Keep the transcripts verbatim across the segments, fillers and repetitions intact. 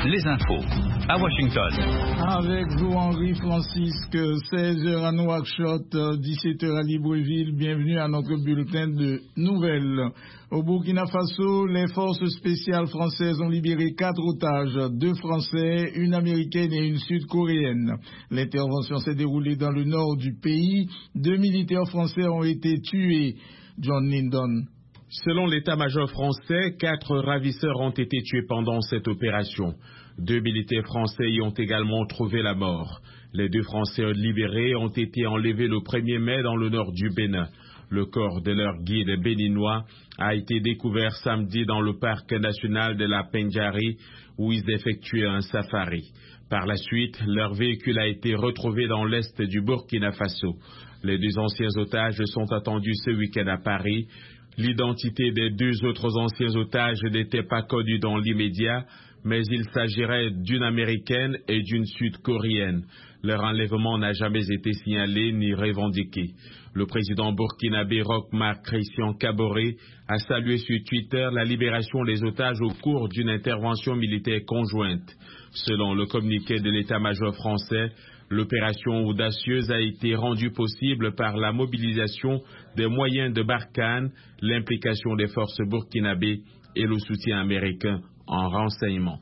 les infos à Washington. Avec vous, Henri Francisque, seize heures à Nouakchott, dix-sept heures à Libreville. Bienvenue à notre bulletin de nouvelles. Au Burkina Faso, les forces spéciales françaises ont libéré quatre otages, deux Français, une Américaine et une Sud-Coréenne. L'intervention s'est déroulée dans le nord du pays. Deux militaires français ont été tués. John Lyndon. Selon l'état-major français, quatre ravisseurs ont été tués pendant cette opération. Deux militaires français y ont également trouvé la mort. Les deux Français libérés ont été enlevés le premier mai dans le nord du Bénin. Le corps de leur guide béninois a été découvert samedi dans le parc national de la Pendjari où ils effectuaient un safari. Par la suite, leur véhicule a été retrouvé dans l'est du Burkina Faso. Les deux anciens otages sont attendus ce week-end à Paris. L'identité des deux autres anciens otages n'était pas connue dans l'immédiat, mais il s'agirait d'une Américaine et d'une Sud-Coréenne. Leur enlèvement n'a jamais été signalé ni revendiqué. Le président burkinabé Roch Marc Christian Kaboré a salué sur Twitter la libération des otages au cours d'une intervention militaire conjointe. Selon le communiqué de l'état-major français, l'opération audacieuse a été rendue possible par la mobilisation des moyens de Barkhane, l'implication des forces burkinabées et le soutien américain en renseignement.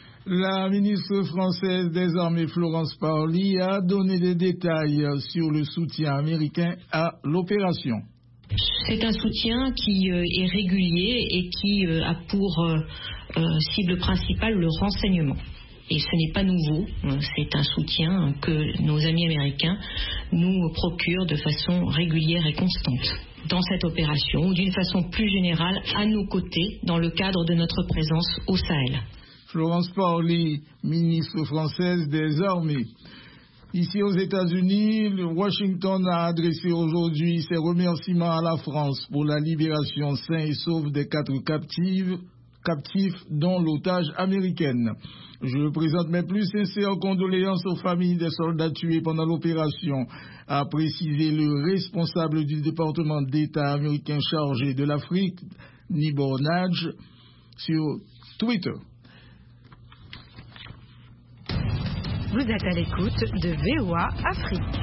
La ministre française des Armées Florence Parly a donné des détails sur le soutien américain à l'opération. C'est un soutien qui euh, est régulier et qui euh, a pour euh, euh, cible principale le renseignement. Et ce n'est pas nouveau, c'est un soutien que nos amis américains nous procurent de façon régulière et constante dans cette opération ou d'une façon plus générale à nos côtés dans le cadre de notre présence au Sahel. Florence Parly, ministre française des Armées. Ici aux États-Unis, Washington a adressé aujourd'hui ses remerciements à la France pour la libération sain et sauve des quatre captives, captifs dont l'otage américaine. Je présente mes plus sincères condoléances aux familles des soldats tués pendant l'opération, a précisé le responsable du département d'État américain chargé de l'Afrique, Nibor Nadj, sur Twitter. Vous êtes à l'écoute de V O A Afrique.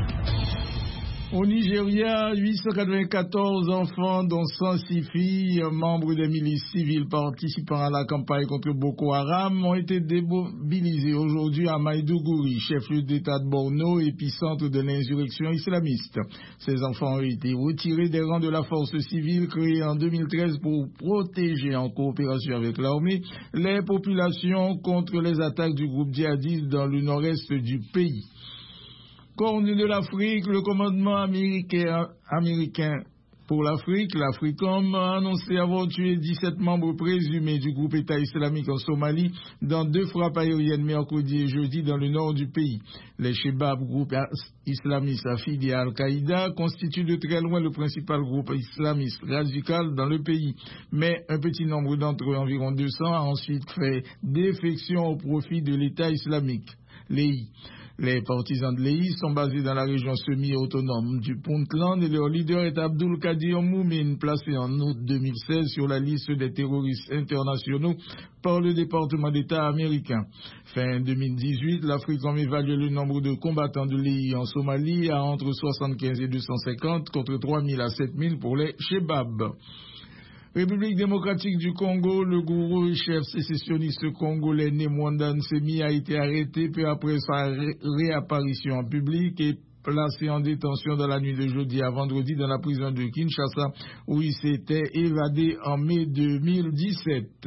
Au Nigeria, huit cent quatre-vingt-quatorze enfants, dont cent six filles, membres des milices civiles participant à la campagne contre Boko Haram, ont été démobilisés aujourd'hui à Maïdougouri, chef-lieu d'État de Borno, épicentre de l'insurrection islamiste. Ces enfants ont été retirés des rangs de la force civile créée en deux mille treize pour protéger, en coopération avec l'armée, les populations contre les attaques du groupe djihadiste dans le nord-est du pays. Corne de l'Afrique, le commandement américain, américain pour l'Afrique, l'Africom, a annoncé avoir tué dix-sept membres présumés du groupe État islamique en Somalie dans deux frappes aériennes mercredi et jeudi dans le nord du pays. Les Shebab, groupe islamiste affilié à Al-Qaïda, constituent de très loin le principal groupe islamiste radical dans le pays. Mais un petit nombre d'entre eux, environ deux cents, a ensuite fait défection au profit de l'État islamique, l'E I. Les partisans de l'E I sont basés dans la région semi-autonome du Puntland et leur leader est Abdul Qadir Moumin, placé en août deux mille seize sur la liste des terroristes internationaux par le département d'État américain. Fin deux mille dix-huit, l'Africom évalue le nombre de combattants de l'E I en Somalie à entre soixante-quinze et deux cent cinquante contre trois mille à sept mille pour les Shebab. République démocratique du Congo, le gourou et chef sécessionniste congolais Nemwanda Nsemi a été arrêté peu après sa ré- réapparition en public et placé en détention dans la nuit de jeudi à vendredi dans la prison de Kinshasa où il s'était évadé en mai deux mille dix-sept.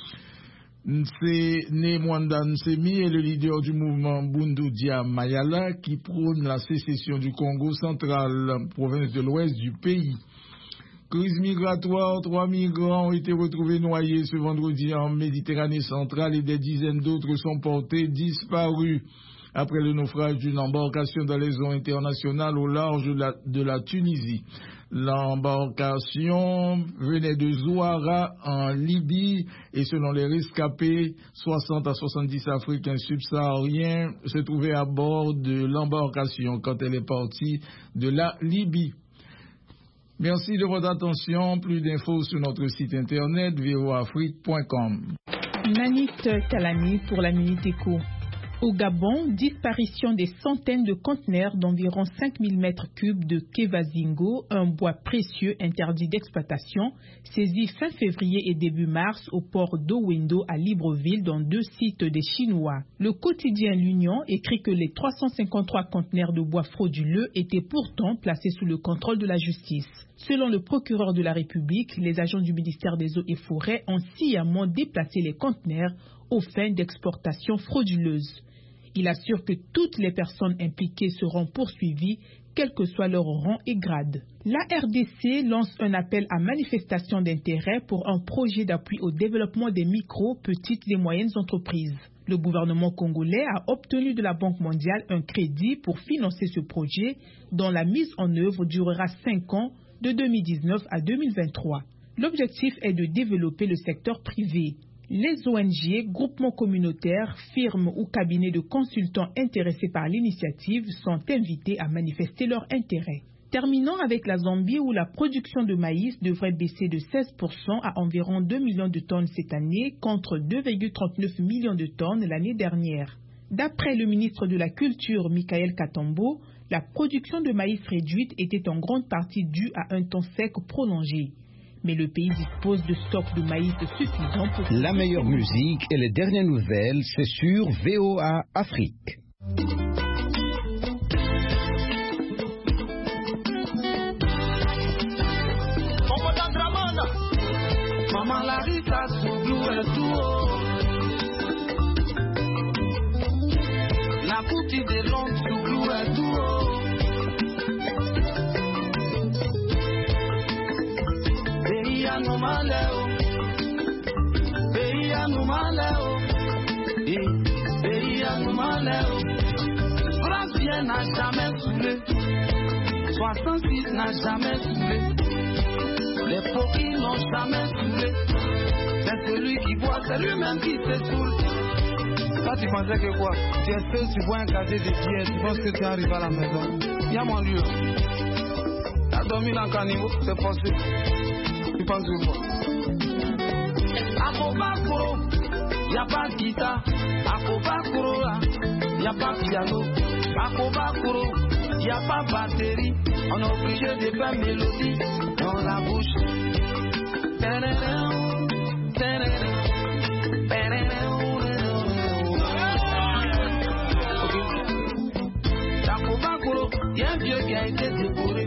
C'est Nemwanda Nsemi est le leader du mouvement Bundudia Mayala qui prône la sécession du Congo central, province de l'ouest du pays. Crise migratoire, trois migrants ont été retrouvés noyés ce vendredi en Méditerranée centrale et des dizaines d'autres sont portés disparus après le naufrage d'une embarcation dans les eaux internationales au large de la, de la Tunisie. L'embarcation venait de Zouara en Libye et selon les rescapés, soixante à soixante-dix Africains subsahariens se trouvaient à bord de l'embarcation quand elle est partie de la Libye. Merci de votre attention. Plus d'infos sur notre site internet v o afrique point com. Nanit Kalani pour la Minute Éco. Au Gabon, disparition des centaines de conteneurs d'environ cinq mille mètres cubes de Kevazingo, un bois précieux interdit d'exploitation, saisi fin février et début mars au port d'Owendo à Libreville dans deux sites des Chinois. Le quotidien L'Union écrit que les trois cent cinquante-trois conteneurs de bois frauduleux étaient pourtant placés sous le contrôle de la justice. Selon le procureur de la République, les agents du ministère des Eaux et Forêts ont sciemment déplacé les conteneurs aux fins d'exportation frauduleuse. Il assure que toutes les personnes impliquées seront poursuivies, quel que soit leur rang et grade. La R D C lance un appel à manifestation d'intérêt pour un projet d'appui au développement des micro, petites et moyennes entreprises. Le gouvernement congolais a obtenu de la Banque mondiale un crédit pour financer ce projet, dont la mise en œuvre durera cinq ans, de deux mille dix-neuf à deux mille vingt-trois. L'objectif est de développer le secteur privé. Les O N G, groupements communautaires, firmes ou cabinets de consultants intéressés par l'initiative sont invités à manifester leur intérêt. Terminons avec la Zambie où la production de maïs devrait baisser de seize pour cent à environ deux millions de tonnes cette année contre deux virgule trente-neuf millions de tonnes l'année dernière. D'après le ministre de la Culture, Michael Katambo, la production de maïs réduite était en grande partie due à un temps sec prolongé. Mais le pays dispose de stocks de maïs suffisants pour... La meilleure musique et les dernières nouvelles, c'est sur V O A Afrique. Maman Larissa Souglou est tout haut. La boutique de Londres Souglou est tout haut. Pays à nous maléo, pays à nous maléo, pays à nous maléo. Grand n'a jamais saoulé, soixante-six n'a jamais saoulé. Les poquis n'ont jamais saoulé. C'est celui qui boit, c'est lui-même qui se saoule. Toi tu pensais que quoi? Tu espères que tu vois un casier de billets, tu penses que tu arrives à la maison. Il y a mon lieu. Tu as dormi dans le caniveau, c'est possible. Tu penses que quoi? À Kobakoro, il n'y a pas de guitare. À Kobakoro, il n'y a pas de piano. À Kobakoro, il n'y a pas de batterie. On est obligé de faire mélodie dans la bouche. Takobakoro, il y a un vieux qui a été dévoré.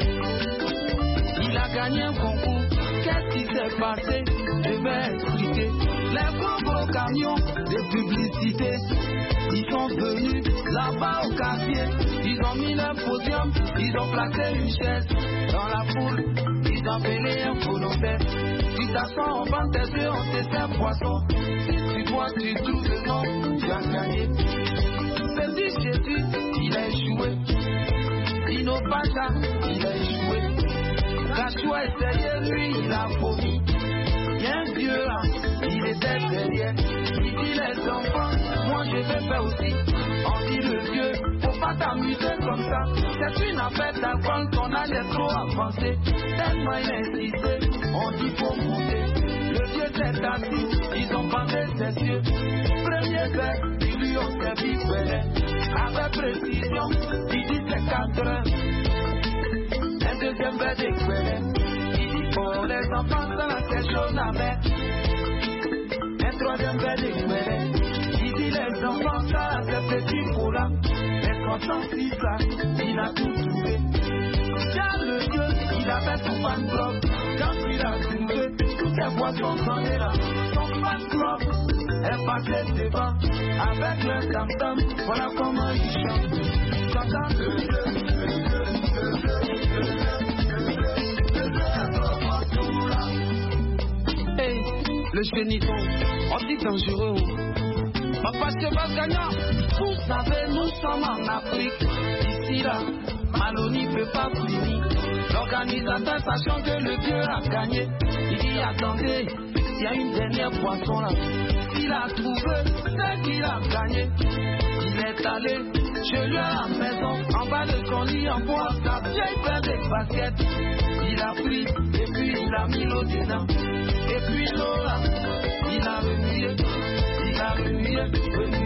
Il a gagné un concours. Qu'est-ce qui s'est passé? Je vais expliquer. Les gros gros camions de publicité, ils sont venus là-bas au quartier. Ils ont mis leur podium, ils ont placé une chaise dans la foule. Ils ont appelé un volontaire. Tu t'assois, on vend tes œufs, on te sert poisson. Si tu vois, tu trouves le nom, tu as gagné. Petit Jésus, il a échoué. Dino Pacha, il a échoué. Kachou essayé, lui, il a vomi. Il y a un vieux là, il était derrière. Il dit les enfants, moi je vais faire aussi. On dit le vieux, faut pas t'amuser comme ça. C'est une affaire d'alcool, ton âge est trop avancé. Tellement il a insisté, on dit faut monter. Le vieux s'est assis, ils ont bandé ses yeux. Premier verre, ils lui ont servi belé. Avec précision, il dit c'est quatre heures. Un deuxième verre d'éclairé. Il dit pour les enfants, ça c'est chaud à mettre. Un troisième verre d'éclairé. Il dit les enfants, ça c'est petit pour là. Mais quand on dit ça, il a tout trouvé. Tiens le Dieu, il avait son fan club. Quand il a trouvé, toutes les boissons s'en est là. Son fan club est passé devant. Avec le tam-tam, voilà comment il chante. J'entends le Dieu, le Dieu, le Dieu, le Dieu. Hey, le chéniton, on dit dangereux. Papa cheval gagnant, vous savez, nous sommes en Afrique. Ici là, Maloney ne peut pas finir. L'organisateur, sachant que le Dieu a gagné, il dit attendez, il y a une dernière poisson là. S'il a trouvé, c'est qu'il a gagné. Il est est allé chez lui à la maison, en bas de son lit en bois, sa vieille paire de baskets. Il a pris et puis il a mis l'eau dedans. Et puis l'eau là, il a remué, il a remué, remué.